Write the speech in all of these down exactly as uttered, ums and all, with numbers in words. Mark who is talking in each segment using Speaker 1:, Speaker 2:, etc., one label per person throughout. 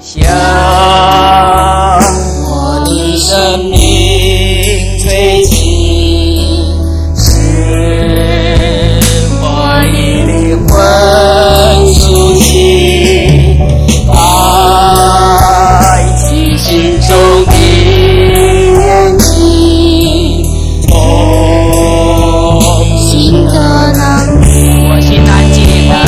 Speaker 1: 向我的生命吹气，使我的灵魂苏醒，开启心中的眼睛，重新的能力，我心安静了。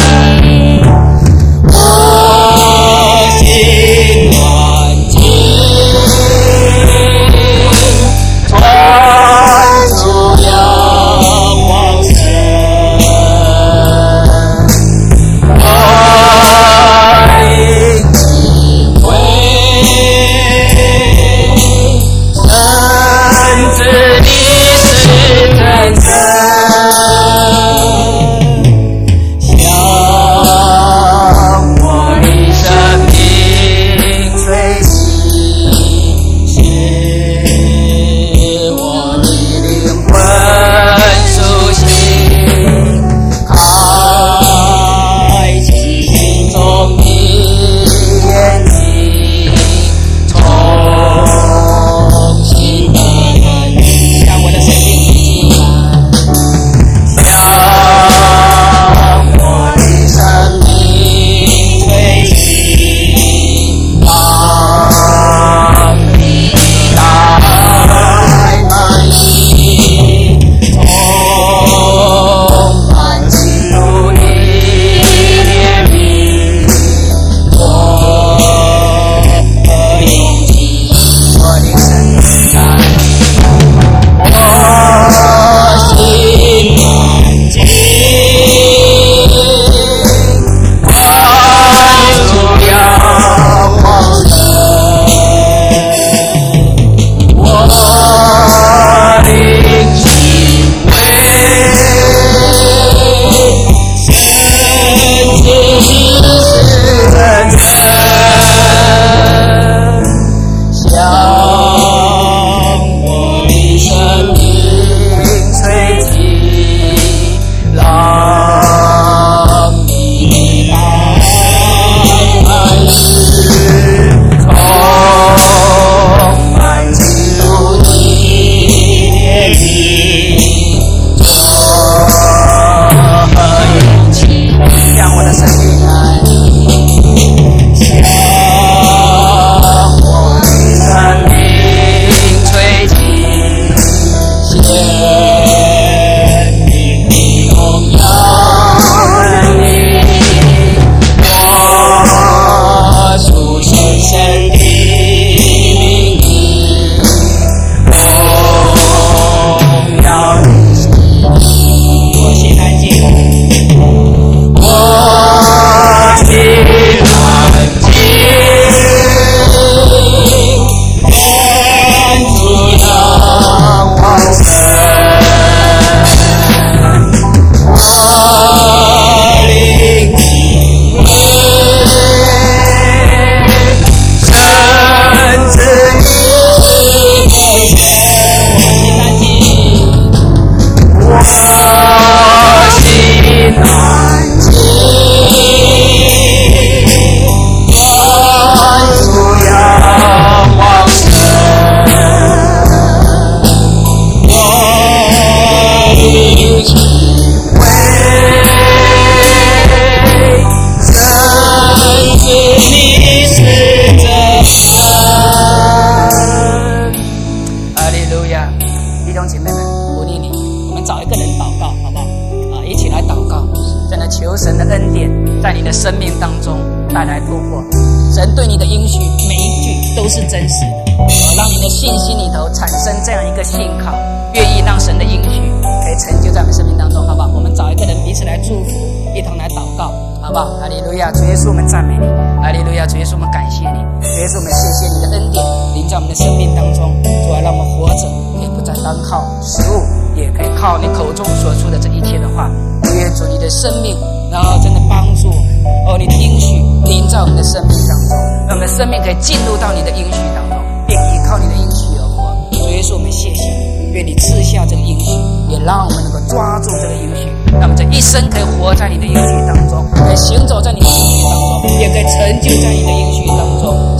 Speaker 2: 生命可以进入到你的应许当中，并依靠你的应许而活。主耶稣，我们谢谢你，愿你赐下这个应许，也让我们能够抓住这个应许，让我们这一生可以活在你的应许当中，可以行走在你的应许当中，也可以成就在你的应许当中。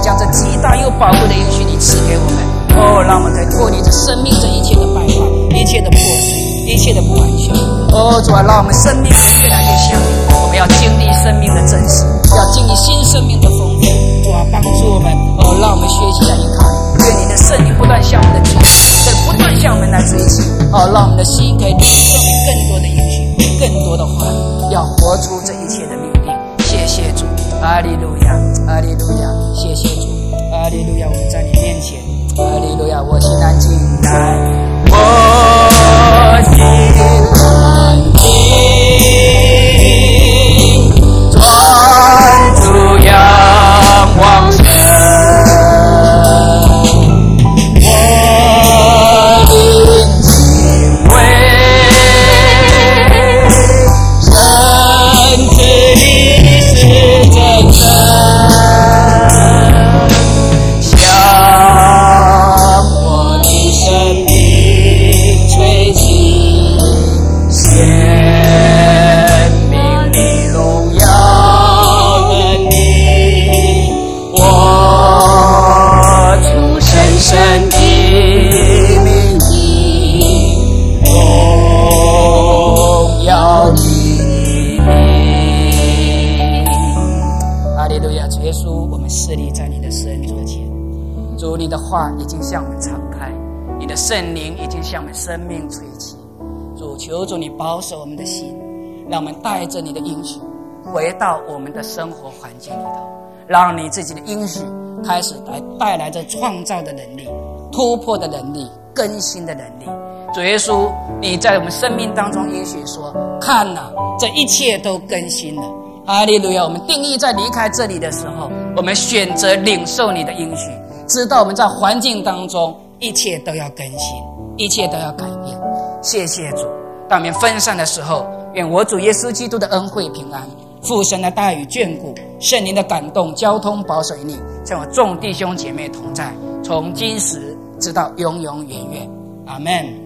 Speaker 2: 将这极大又宝贵的应许你赐给我们。哦，让我们可以脱离这生命这一切的败坏，一切的破碎，一切的不完全。哦，主啊，让我们生命越来越像你，我们要经历生命的真实，要经历新生命的丰富。主啊，帮助我们，哦，让我们学习来依靠你。愿你的圣灵不断向我们的追求，可以不断向我们来追求。哦，让我们的心可以领受你更多的应许，更多的话语，要活出这一切的命令。谢谢主，阿利路亚，阿利路亚，谢谢主，阿利路亚，我们在你面前。哈利路亚，我心安静来，我心安静，专注仰望神，我灵敬畏，神之理是真神。主，你的话已经向我们敞开，你的圣灵已经向我们生命吹起。主，求主你保守我们的心，让我们带着你的应许回到我们的生活环境里头，让你自己的应许开始来带来着创造的能力、突破的能力、更新的能力。主耶稣，你在我们生命当中应许说，看哪，这一切都更新了。哈利路亚！我们定义在离开这里的时候，我们选择领受你的应许，知道我们在环境当中一切都要更新，一切都要改变。谢谢主。当我们分散的时候，愿我主耶稣基督的恩惠平安、父神的大与眷顾、圣灵的感动交通保守于你，像我众弟兄姐妹同在，从今时直到永永远远。阿们。